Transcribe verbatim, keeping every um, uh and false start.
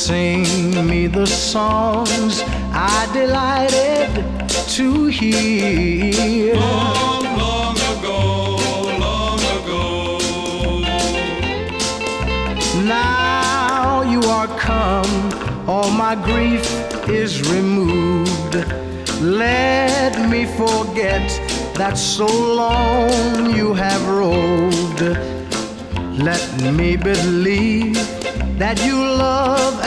sing me the songs I delighted to hear. Long, long ago, long ago. Now you are come, all my grief is removed. Let me forget that so long you have roved. Let me believe that you love